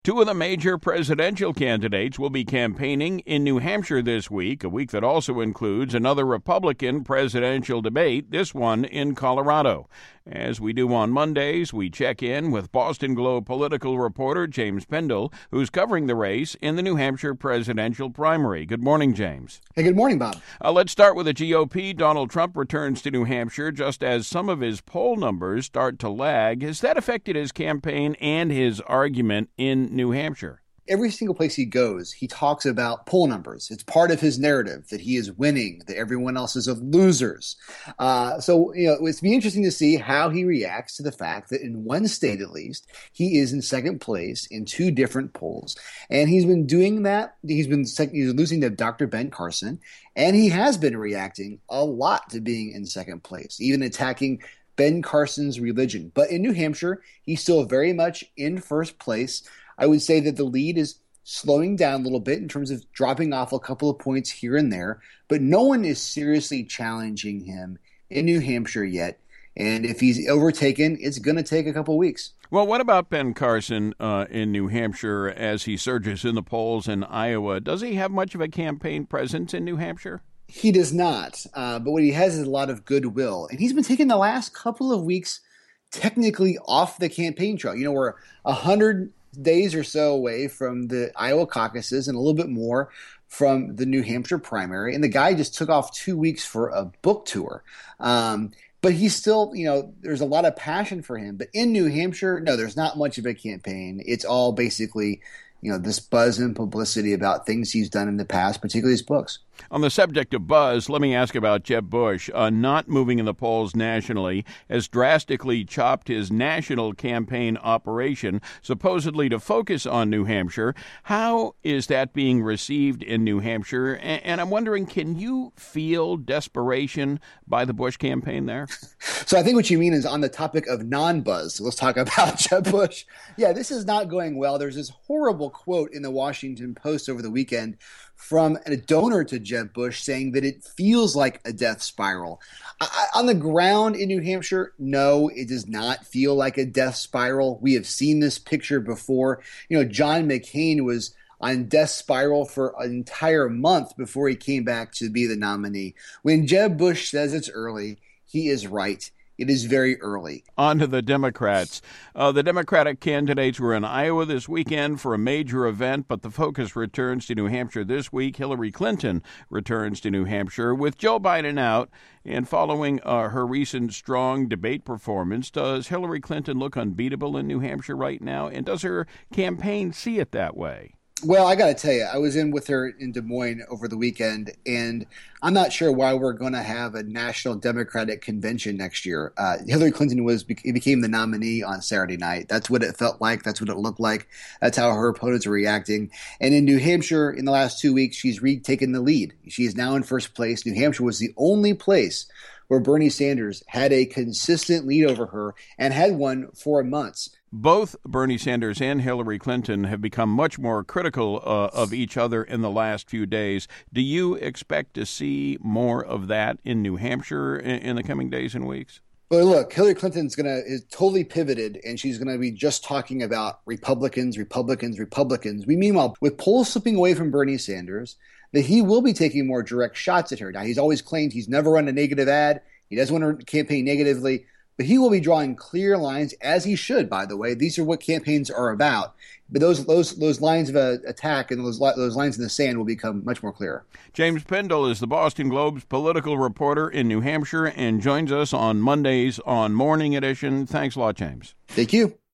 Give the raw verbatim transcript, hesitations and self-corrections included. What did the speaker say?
Two of the major presidential candidates will be campaigning in New Hampshire this week, a week that also includes another Republican presidential debate, this one in Colorado. As we do on Mondays, we check in with Boston Globe political reporter James Pendle, who's covering the race in the New Hampshire presidential primary. Good morning, James. Hey, good morning, Bob. Uh, let's start with the G O P. Donald Trump returns to New Hampshire just as some of his poll numbers start to lag. Has that affected his campaign and his argument in New Hampshire? Every single place he goes, he talks about poll numbers. It's part of his narrative that he is winning, that everyone else is of losers. Uh, so, you know, it's be interesting to see how he reacts to the fact that in one state, at least, he is in second place in two different polls. And he's been doing that. He's been sec- he's losing to Doctor Ben Carson, and he has been reacting a lot to being in second place, even attacking Ben Carson's religion. But in New Hampshire, he's still very much in first place. I would say that the lead is slowing down a little bit in terms of dropping off a couple of points here and there, but no one is seriously challenging him in New Hampshire yet. And if he's overtaken, it's going to take a couple of weeks. Well, what about Ben Carson uh, in New Hampshire as he surges in the polls in Iowa? Does he have much of a campaign presence in New Hampshire? He does not, uh, but what he has is a lot of goodwill. And he's been taking the last couple of weeks technically off the campaign trail. You know, we're a hundred days or so away from the Iowa caucuses and a little bit more from the New Hampshire primary. And the guy just took off two weeks for a book tour. Um, but he's still, you know, there's a lot of passion for him. But in New Hampshire, no, there's not much of a campaign. It's all basically, you know, this buzz and publicity about things he's done in the past, particularly his books. On the subject of buzz, let me ask about Jeb Bush. Uh, not moving in the polls nationally has drastically chopped his national campaign operation, supposedly to focus on New Hampshire. How is that being received in New Hampshire? And, and I'm wondering, can you feel desperation by the Bush campaign there? So I think what you mean is on the topic of non-buzz. So let's talk about Jeb Bush. Yeah, this is not going well. There's this horrible quote in the Washington Post over the weekend from a donor to Jeb Bush saying that it feels like a death spiral. I, on the ground in New Hampshire, no, it does not feel like a death spiral. We have seen this picture before. You know, John McCain was on death spiral for an entire month before he came back to be the nominee. When Jeb Bush says it's early, he is right. It is very early. On to the Democrats. Uh, the Democratic candidates were in Iowa this weekend for a major event, but the focus returns to New Hampshire this week. Hillary Clinton returns to New Hampshire with Joe Biden out. And following uh, her recent strong debate performance, does Hillary Clinton look unbeatable in New Hampshire right now? And does her campaign see it that way? Well, I got to tell you, I was in with her in Des Moines over the weekend, and I'm not sure why we're going to have a national Democratic convention next year. Uh, Hillary Clinton was became the nominee on Saturday night. That's what it felt like. That's what it looked like. That's how her opponents are reacting. And in New Hampshire, in the last two weeks, she's retaken the lead. She is now in first place. New Hampshire was the only place where Bernie Sanders had a consistent lead over her and had one for months. Both Bernie Sanders and Hillary Clinton have become much more critical uh, of each other in the last few days. Do you expect to see more of that in New Hampshire in, in the coming days and weeks? Well, look, Hillary Clinton's going to is totally pivoted, and she's going to be just talking about Republicans, Republicans, Republicans. We meanwhile, with polls slipping away from Bernie Sanders, that he will be taking more direct shots at her. Now, he's always claimed he's never run a negative ad. He doesn't want to campaign negatively. But he will be drawing clear lines, as he should, by the way. These are what campaigns are about. But those those those lines of uh, attack and those those lines in the sand will become much more clear. James Pendle is the Boston Globe's political reporter in New Hampshire and joins us on Mondays on Morning Edition. Thanks a lot, James. Thank you.